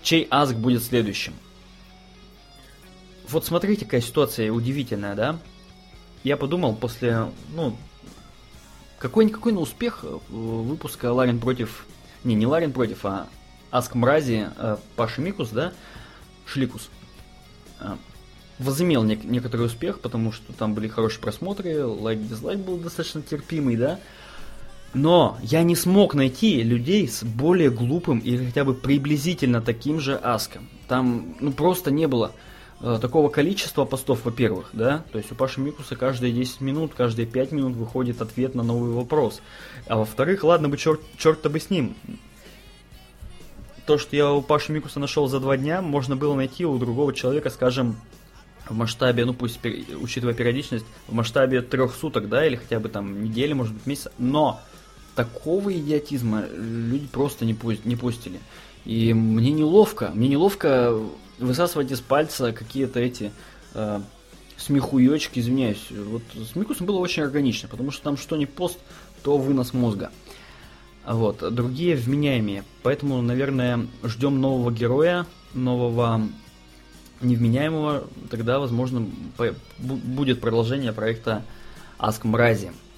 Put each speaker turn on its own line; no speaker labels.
чей аск будет следующим. Вот смотрите, какая ситуация удивительная, да? Я подумал после, какой-никакой успех выпуска Ларин против... Не Ларин против, а Аск Мрази, Паши Микус, да? Шликус. Возымел некоторый успех, потому что там были хорошие просмотры, лайк-дизлайк был достаточно терпимый, да? Но я не смог найти людей с более глупым или хотя бы приблизительно таким же аском. Там, просто не было такого количества постов, во-первых, да? То есть у Паши Микуса каждые 10 минут, каждые 5 минут выходит ответ на новый вопрос. А во-вторых, ладно бы черт-то бы с ним. То, что я у Паши Микуса нашел за 2 дня, можно было найти у другого человека, скажем, в масштабе, пусть учитывая периодичность, в масштабе 3 суток, да, или хотя бы там недели, может быть, месяца. Но такого идиотизма люди просто не пустили. И мне неловко высасывать из пальца какие-то эти смехуёчки, извиняюсь. Вот с Микусом было очень органично, потому что там что ни пост, то вынос мозга. Вот, другие вменяемые. Поэтому, наверное, ждем нового героя, нового невменяемого. Тогда, возможно, будет продолжение проекта Аск Мрази.